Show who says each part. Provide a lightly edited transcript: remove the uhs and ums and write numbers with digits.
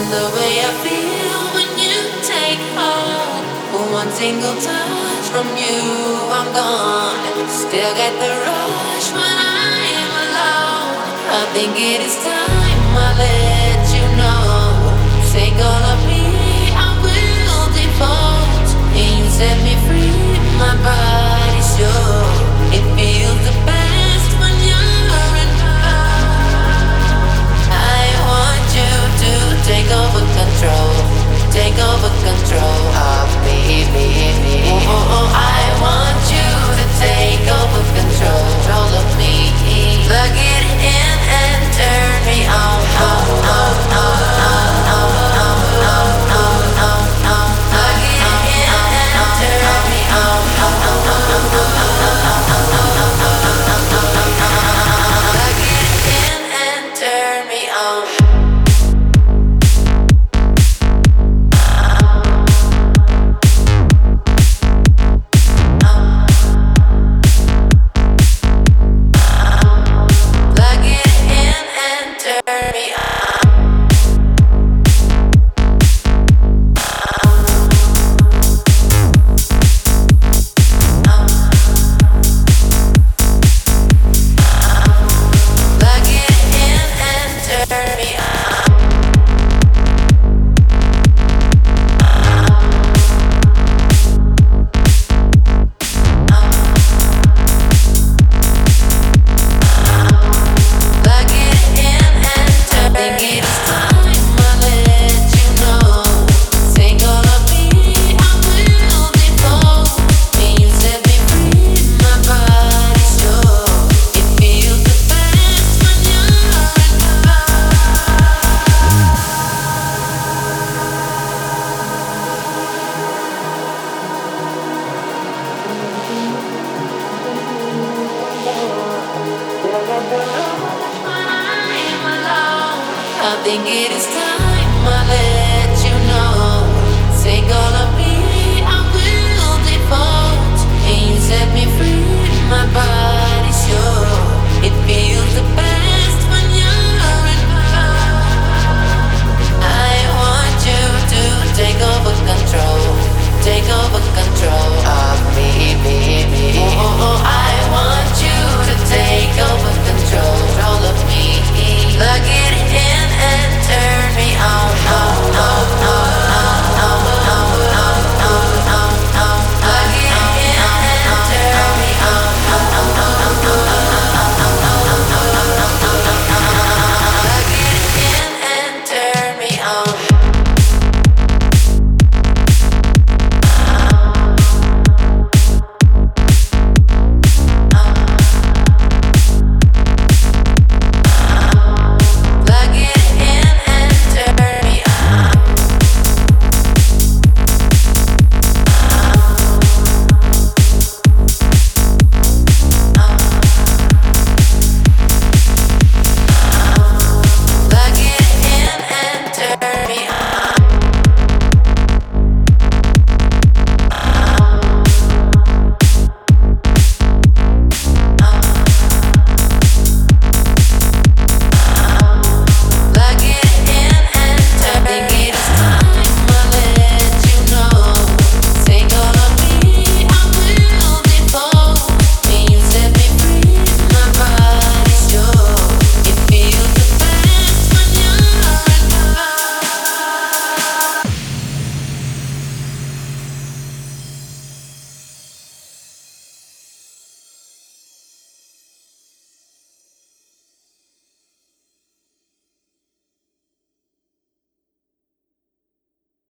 Speaker 1: The way I feel when you take hold. One single touch from you, I'm gone. Still get the rush when I am alone. I think it is time I let you know. Single of me, I will default. And you set me free, my body's yours. It feels the best when you're in love. I want you to take over control. Take over control of me. Oh, oh, oh, I want you to take over control of me. Plug it in and turn me on. Oh, oh, oh, oh, oh, oh, oh, oh, oh, oh. Plug it in and turn me on. Oh, oh, oh, oh, oh, oh. Plug it in and turn me on. I think it is time I let you know. Single of me, I will default. And you set me free, my body's yours. It feels the best.